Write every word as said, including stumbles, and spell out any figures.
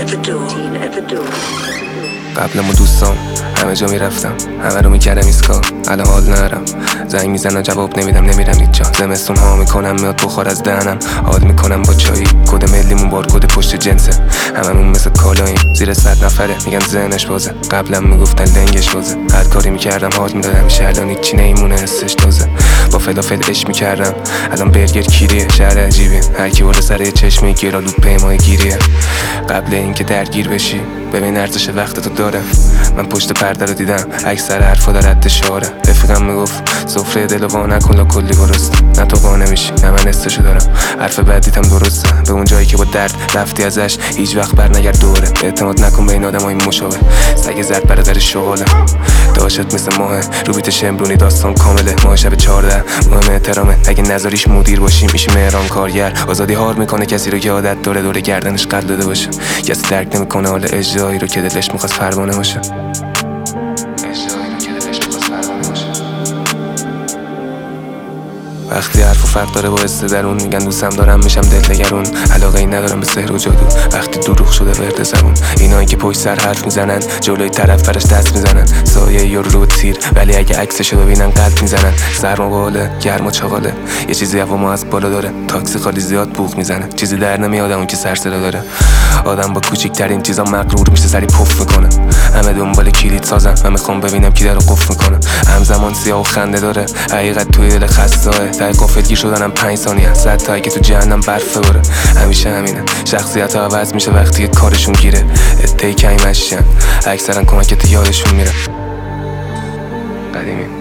قبلم و دوستان همه جا میرفتم، همه رو میکردم ایسکا. الان حال نرم، زنگ میزنم جواب نمیدم، نمیرم هیچ جا. زمستون ها میکنم میاد بخار از دهنم، حال میکنم با چایی. کد ملیمون بار کد پشت جنسه، هممون مثل کالاییم. زیر صد نفره میگن ذهنش بازه، قبلم میگفتن لنگش بازه. هر کاری میکردم حال میدادم، میشه الان هیچی نمیمونه حسش تازه. با فلافل عشق میکردم، الان برگر کیریه. شهر عجیبه، هر کی برده سر چشمه گرالود پیمای گیریه. قبل اینکه درگیر بشی ببین ارزش وقت تو داره. من پشت پرده رو دیدم، اکثر حرفا در حد شاره. رفیقم میگفت سفره دل وا نکن کلی برست. نه تو قا نمیشی نه من استشو دارم، حرف بعدیتم درسته. به اون جایی که با درد رفتی ازش هیچ وقت بر نگرد دوره. اعتماد نکن به این آدمای مشابه، سگ زرد برادر شغاله. داشت مثل ماه رو بیت شمرونی، داستان کامله. ماه شب چهارده مهم احترامه، اگه نذاریش مدیر باشی میشی مهران کارگر. آزادی هار میکنه کسی رو که عادت داره دور گردنش قلب داده باشه. کسی درک نمیکنه حال اجرایی رو که دلش میخواست پروانه باشه. وقتی حرف و فرق داره با حس درون، میگن دوستم دارم میشم دلنگرون. علاقه ای ندارم به سحر و جادو، وقتی دروغ شده ورد زبون. اینایی که پشت سر حرف میزنن جلوی طرف برش دست میزنن. سایه یارو رو تیر، ولی اگه عکسشو ببینن قلب میزنن. سرما باله گرم و چاقاله، یه چیزی هوا از بالا داره. تاکسی خالی زیاد بوق میزنه، چیزی در نمیاد اون که سر صدا داره. آدم با کوچیک‌ترین چیزا مغرور میشه، سری پف میکنه. همه دنبال کلید سازن، من میخوام ببینم کی درو قفل میکنه. همزمان سیاه و خنده داره، حقیقت توی دل خسته‌ای. تا قافلگیر شدنم پنج ثانیه، صد تا که تو جهنم برف بره. همیشه همینه، شخصیت ها عوض میشه وقتی که کارشون گیره. اتهی کمی مشین، اکثرا کمکت یادشون میره. قدیمی